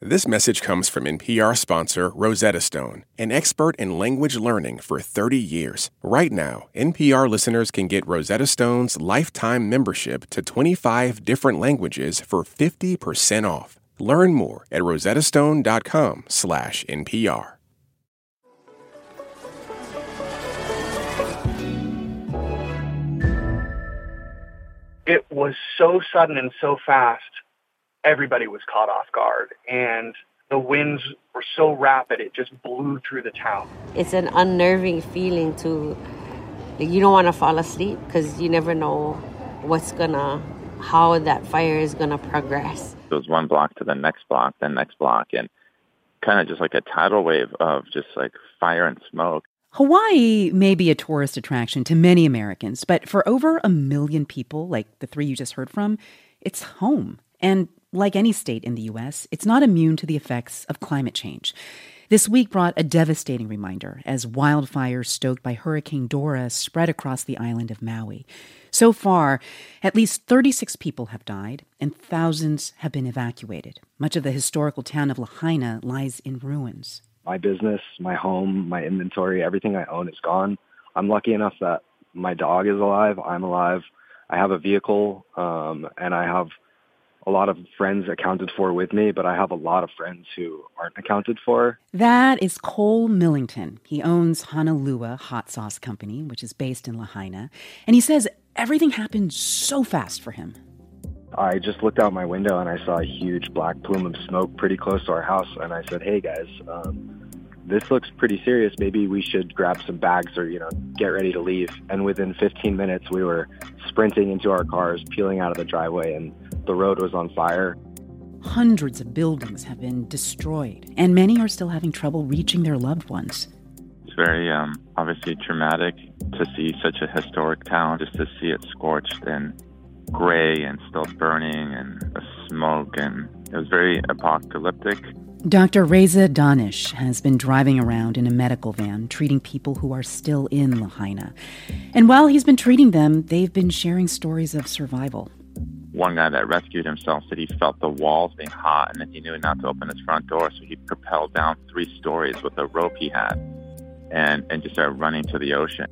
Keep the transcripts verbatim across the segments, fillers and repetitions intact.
This message comes from N P R sponsor Rosetta Stone, an expert in language learning for thirty years. Right now, N P R listeners can get Rosetta Stone's lifetime membership to twenty-five different languages for fifty percent off. Learn more at rosettastone.com slash NPR. It was so sudden and so fast. Everybody was caught off guard, and the winds were so rapid, it just blew through the town. It's an unnerving feeling to, like, you don't want to fall asleep because you never know what's gonna, how that fire is gonna progress. It was one block to the next block, then next block, and kind of just like a tidal wave of just like fire and smoke. Hawaii may be a tourist attraction to many Americans, but for over a million people, like the three you just heard from, it's home. And like any state in the U S, it's not immune to the effects of climate change. This week brought a devastating reminder as wildfires stoked by Hurricane Dora spread across the island of Maui. So far, at least thirty-six people have died and thousands have been evacuated. Much of the historical town of Lahaina lies in ruins. My business, my home, my inventory, everything I own is gone. I'm lucky enough that my dog is alive. I'm alive. I have a vehicle, um, and I have a lot of friends accounted for with me, but I have a lot of friends who aren't accounted for. That is Cole Millington. He owns Honolua Hot Sauce Company, which is based in Lahaina. And he says everything happened so fast for him. I just looked out my window and I saw a huge black plume of smoke pretty close to our house. And I said, hey guys, um, this looks pretty serious. Maybe we should grab some bags or, you know, get ready to leave. And within fifteen minutes, we were sprinting into our cars, peeling out of the driveway, and the road was on fire. Hundreds of buildings have been destroyed, and many are still having trouble reaching their loved ones. It's very um, obviously traumatic to see such a historic town, just to see it scorched and gray and still burning and the smoke, and it was very apocalyptic. Doctor Reza Danish has been driving around in a medical van treating people who are still in Lahaina. And while he's been treating them, they've been sharing stories of survival. One guy that rescued himself said he felt the walls being hot and then he knew not to open his front door, so he propelled down three stories with a rope he had and, and just started running to the ocean.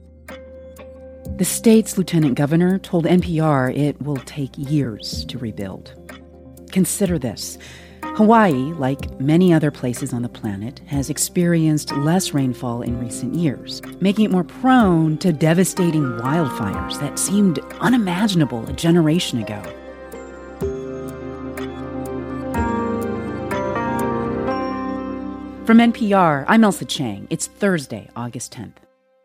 The state's lieutenant governor told N P R it will take years to rebuild. Consider this. Hawaii, like many other places on the planet, has experienced less rainfall in recent years, making it more prone to devastating wildfires that seemed unimaginable a generation ago. From N P R, I'm Ailsa Chang. It's Thursday, August tenth.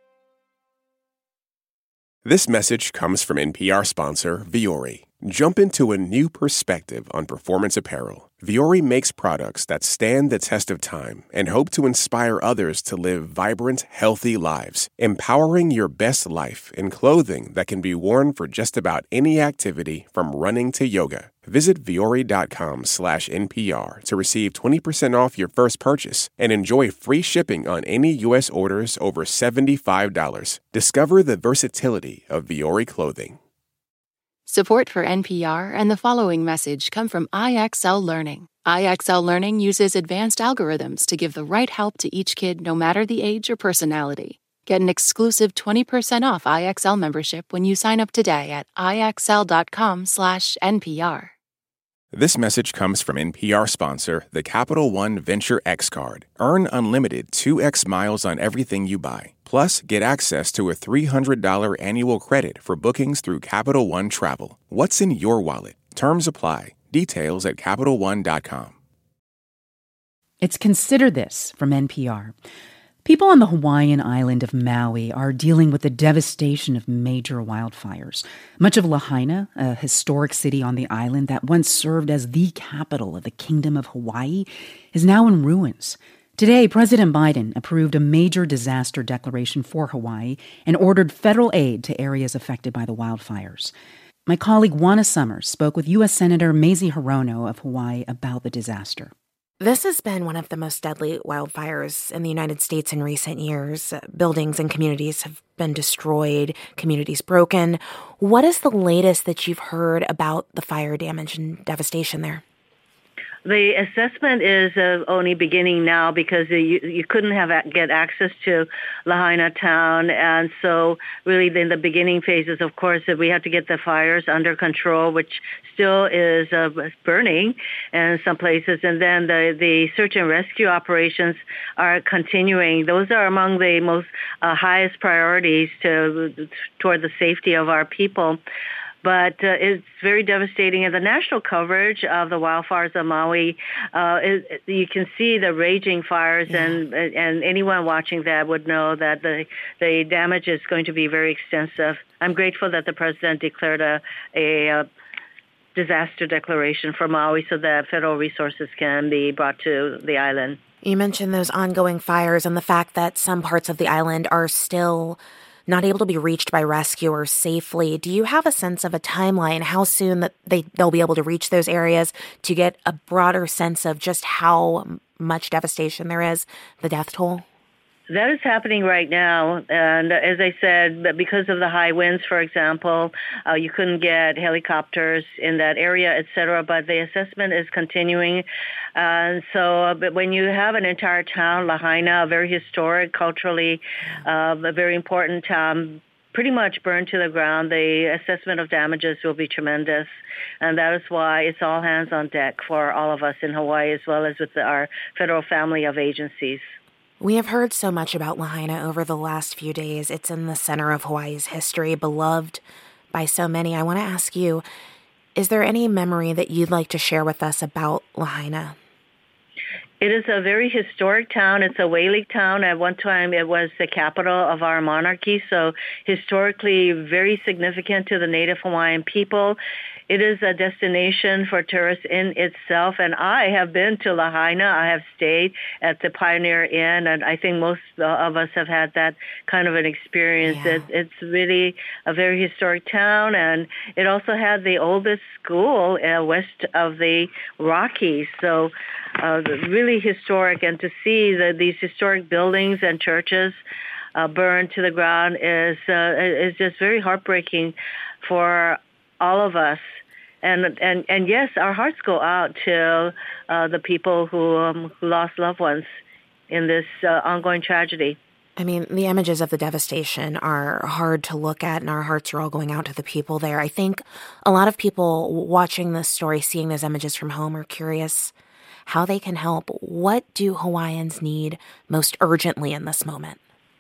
This message comes from N P R sponsor Vuori. Jump into a new perspective on performance apparel. Vuori makes products that stand the test of time and hope to inspire others to live vibrant, healthy lives, empowering your best life in clothing that can be worn for just about any activity from running to yoga. Visit vuori.com slash NPR to receive twenty percent off your first purchase and enjoy free shipping on any U S orders over seventy-five dollars. Discover the versatility of Vuori clothing. Support for N P R and the following message come from I X L Learning. I X L Learning uses advanced algorithms to give the right help to each kid no matter the age or personality. Get an exclusive twenty percent off I X L membership when you sign up today at ixl.com slash NPR. This message comes from N P R sponsor, the Capital One Venture X Card. Earn unlimited two x miles on everything you buy. Plus, get access to a three hundred dollars annual credit for bookings through Capital One Travel. What's in your wallet? Terms apply. Details at Capital One dot com. It's Consider This from N P R. People on the Hawaiian island of Maui are dealing with the devastation of major wildfires. Much of Lahaina, a historic city on the island that once served as the capital of the Kingdom of Hawaii, is now in ruins. Today, President Biden approved a major disaster declaration for Hawaii and ordered federal aid to areas affected by the wildfires. My colleague Juana Summers spoke with U S Senator Mazie Hirono of Hawaii about the disaster. This has been one of the most deadly wildfires in the United States in recent years. Buildings and communities have been destroyed, communities broken. What is the latest that you've heard about the fire damage and devastation there? The assessment is uh, only beginning now because you, you couldn't have a, get access to Lahaina town, and so really in the beginning phases, of course, we had to get the fires under control, which still is uh, burning in some places, and then the, the search and rescue operations are continuing. Those are among the most uh, highest priorities to toward the safety of our people. But uh, it's very devastating. And the national coverage of the wildfires of Maui, uh, is, you can see the raging fires, yeah. and and anyone watching that would know that the the damage is going to be very extensive. I'm grateful that the president declared a a, a disaster declaration for Maui so that federal resources can be brought to the island. You mentioned those ongoing fires and the fact that some parts of the island are still not able to be reached by rescuers safely. Do you have a sense of a timeline, how soon that they, they'll be able to reach those areas to get a broader sense of just how much devastation there is, the death toll? That is happening right now, and as I said, because of the high winds, for example, uh, you couldn't get helicopters in that area, et cetera, but the assessment is continuing. And uh, so uh, but when you have an entire town, Lahaina, a very historic, culturally, uh, a very important town, pretty much burned to the ground, the assessment of damages will be tremendous. And that is why it's all hands on deck for all of us in Hawaii, as well as with the, our federal family of agencies. We have heard so much about Lahaina over the last few days. It's in the center of Hawaii's history, beloved by so many. I want to ask you, is there any memory that you'd like to share with us about Lahaina? It is a very historic town. It's a whaling town. At one time, it was the capital of our monarchy, so historically very significant to the Native Hawaiian people. It is a destination for tourists in itself, and I have been to Lahaina. I have stayed at the Pioneer Inn, and I think most of us have had that kind of an experience. Yeah. It, it's really a very historic town, and it also had the oldest school uh, west of the Rockies, so uh, really historic. And to see the, these historic buildings and churches uh, burned to the ground is uh, is just very heartbreaking for all of us. And, and and yes, our hearts go out to uh, the people who, um, who lost loved ones in this uh, ongoing tragedy. I mean, the images of the devastation are hard to look at, and our hearts are all going out to the people there. I think a lot of people watching this story, seeing those images from home, are curious how they can help. What do Hawaiians need most urgently in this moment?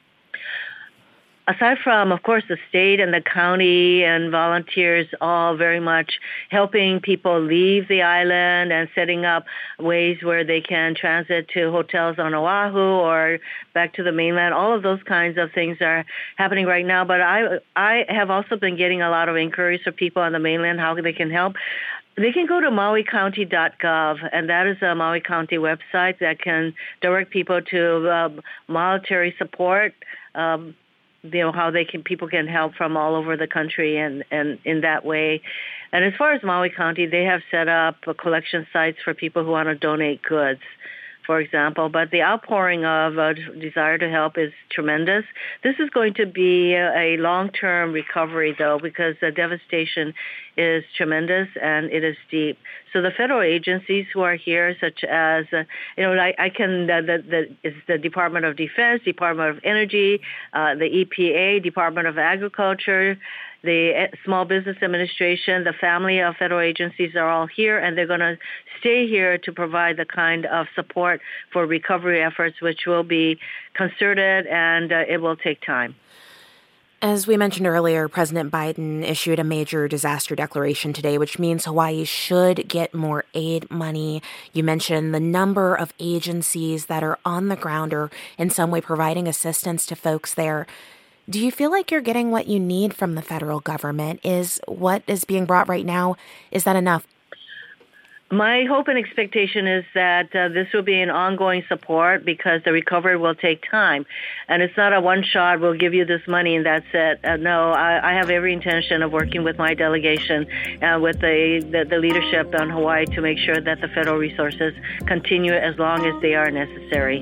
Aside from, of course, the state and the county and volunteers all very much helping people leave the island and setting up ways where they can transit to hotels on Oahu or back to the mainland, all of those kinds of things are happening right now. But I, I have also been getting a lot of inquiries for people on the mainland, how they can help. They can go to maui county dot gov, and that is a Maui County website that can direct people to uh, monetary support, um, you know, how they can, people can help from all over the country and, and in that way. And as far as Maui County, they have set up collection sites for people who want to donate goods, for example. But the outpouring of uh, desire to help is tremendous. This is going to be a, a long-term recovery, though, because the devastation is tremendous and it is deep. So the federal agencies who are here, such as, uh, you know, I, I can, the, the, the, it's the Department of Defense, Department of Energy, uh, the E P A, Department of Agriculture, the Small Business Administration, the family of federal agencies are all here, and they're going to stay here to provide the kind of support for recovery efforts, which will be concerted, and uh, it will take time. As we mentioned earlier, President Biden issued a major disaster declaration today, which means Hawaii should get more aid money. You mentioned the number of agencies that are on the ground or in some way providing assistance to folks there. Do you feel like you're getting what you need from the federal government? Is what is being brought right now, is that enough? My hope and expectation is that uh, this will be an ongoing support because the recovery will take time. And it's not a one-shot, we'll give you this money and that's it. Uh, no, I, I have every intention of working with my delegation, uh, with the, the, the leadership on Hawaii to make sure that the federal resources continue as long as they are necessary.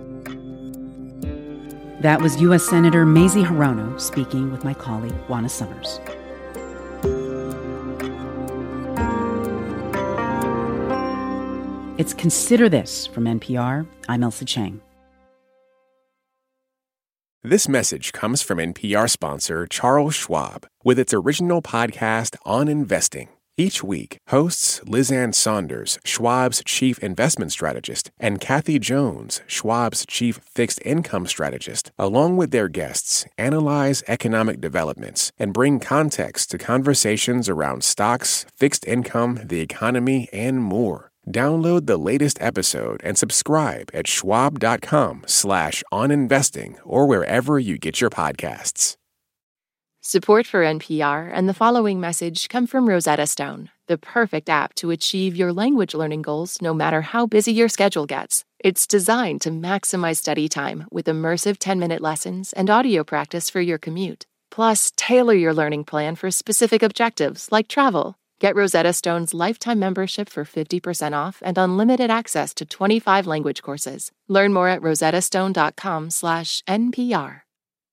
That was U S Senator Mazie Hirono speaking with my colleague, Juana Summers. It's Consider This from N P R. I'm Elsa Chang. This message comes from N P R sponsor Charles Schwab with its original podcast on investing. Each week, hosts Liz Ann Saunders, Schwab's chief investment strategist, and Kathy Jones, Schwab's chief fixed income strategist, along with their guests, analyze economic developments and bring context to conversations around stocks, fixed income, the economy, and more. Download the latest episode and subscribe at schwab.com slash on investing or wherever you get your podcasts. Support for N P R and the following message come from Rosetta Stone, the perfect app to achieve your language learning goals no matter how busy your schedule gets. It's designed to maximize study time with immersive ten-minute lessons and audio practice for your commute. Plus, tailor your learning plan for specific objectives like travel. Get Rosetta Stone's lifetime membership for fifty percent off and unlimited access to twenty-five language courses. Learn more at rosettastone.com slash NPR.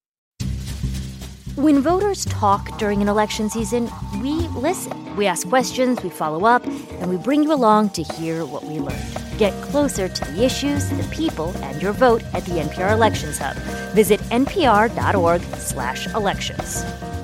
When voters talk during an election season, we listen. We ask questions, we follow up, and we bring you along to hear what we learned. Get closer to the issues, the people, and your vote at the N P R Elections Hub. Visit npr.org slash elections.